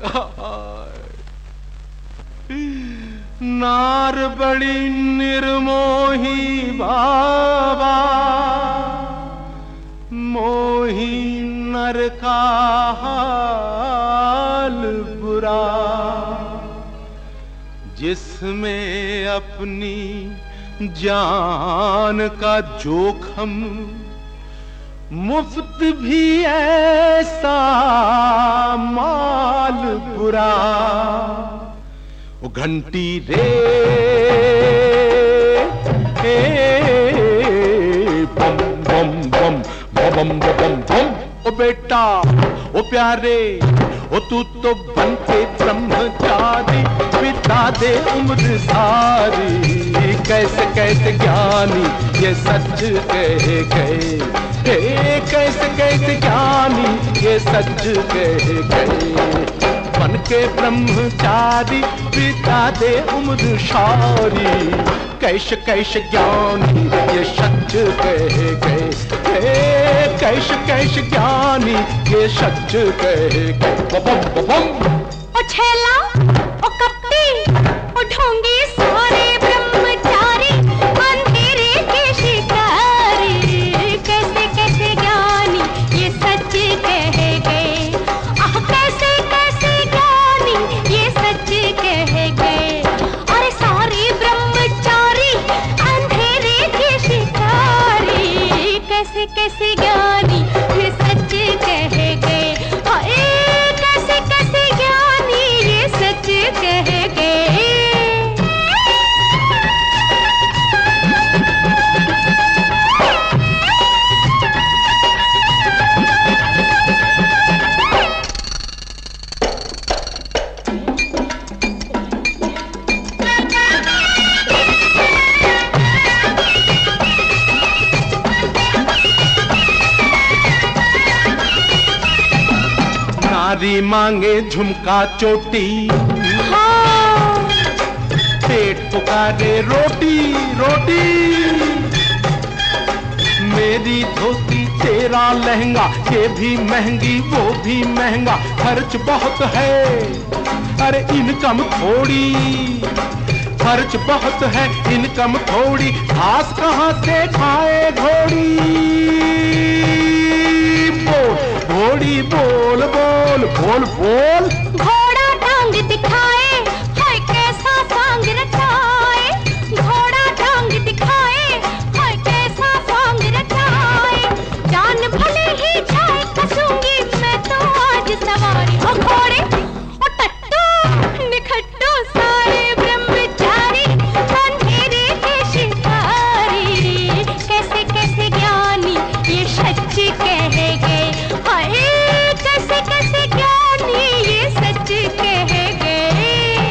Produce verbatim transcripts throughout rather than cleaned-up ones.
नार बड़ी निर्मोही बाबा, मोही नर का हाल बुरा, जिसमें अपनी जान का जोखम, मुफ्त भी ऐसा माल बुरा। वो घंटी रे ए, बम बम बम बम बम बम। ओ बेटा ओ प्यारे ओ तू तो बनते ब्रह्मचारी, बिता दे उम्र सारी। कैसे कैसे ज्ञानी ये सच कह गए, हे कैसे कैसे ज्ञानी ये सच कह गए। बन के ब्रह्मचारी बिता दे उम्र सारी, कैसे कैसे ज्ञानी ये सच कह गए, हे कैसे कैसे ज्ञानी ये सच कह गए। बबम बबम। ओ छेला ओ कपटी ओ ढोंगी सारे ब्रह्मचारी, अंधेरे के शिकारी, कैसे कैसे ज्ञानी ये सच कह गए। आह कैसे कैसे ज्ञानी ये सच कह गए। अरे सारे ब्रह्मचारी अंधेरे के शिकारी, कैसे कैसे ज्ञानी ये सच कह गए। हाय कैसे कैसे ज्ञानी ये सच कह गए। नारी मांगे झुमका चोटी, हाँ। पेट पुकारे रोटी रोटी। मेरी धोती तेरा लहंगा, ये भी महंगी वो भी महंगा, खर्च बहुत है अरे इनकम थोड़ी, खर्च बहुत है इनकम थोड़ी। घास कहाँ से खाए घोड़ी, घोड़ी बोल बोल बोल बोल। घोड़ा टांग दिखाए हाय कैसा सांग रचाए, घोड़ा टांग दिखाए हाय कैसा सांग रचाए। जान भले ही जाए कसूंगी मैं तो आज सवारी। ओ घोड़े ओ टट्टू निखट्टू सारे ब्रह्मचारी, अंधेरे के शिकारी, कैसे कैसे ज्ञानी ये सच कह गए। कैसे कैसे ज्ञानी ये सच कह गए।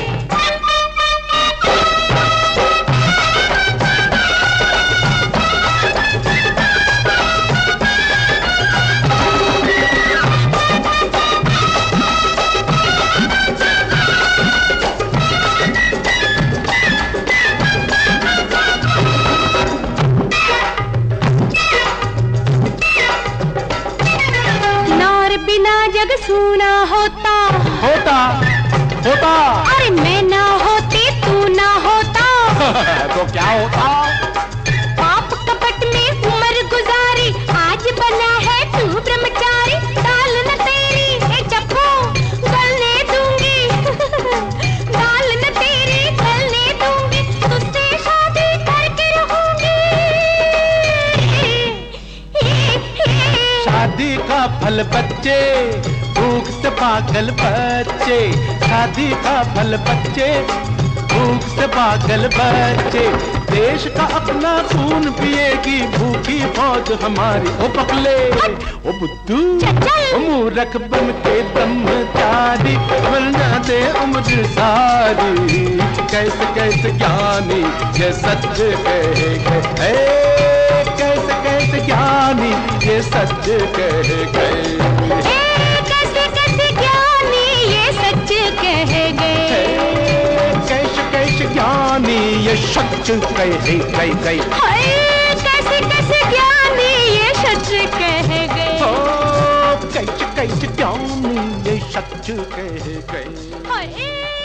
नार बिना जग सूना होता होता होता। अरे मैं ना होती तू ना होता तो क्या होता। पाप कपट में उम्र गुजारी, आज बना है तू ब्रह्मचारी। दाल न तेरी ए चप्पू गलने दूंगी, दाल न तेरी गलने दूंगी, तुझसे शादी करके रहूंगी। शादी का फल बच्चे, भूख से पागल बच्चे, शादी का फल बच्चे, भूख से पागल बच्चे। देश का अपना खून पिएगी भूखी फौज हमारी। ओ पकले ओ बुद्धू ओ मूर्ख बन के ब्रह्मचारी, वरना दे उम्र सारी। कैसे कैसे ज्ञानी ये सच कह गए, कैसे कैसे ज्ञानी ये सच कह गए। कैसे कैसे ज्ञानी ये सच कह गए। कैसे कैसे ज्ञानी ये सच कह गए। हाय कैसे कैसे ज्ञानी ये सच कह गए। कैसे कैसे ज्ञानी ये सच सच कह गई। हाय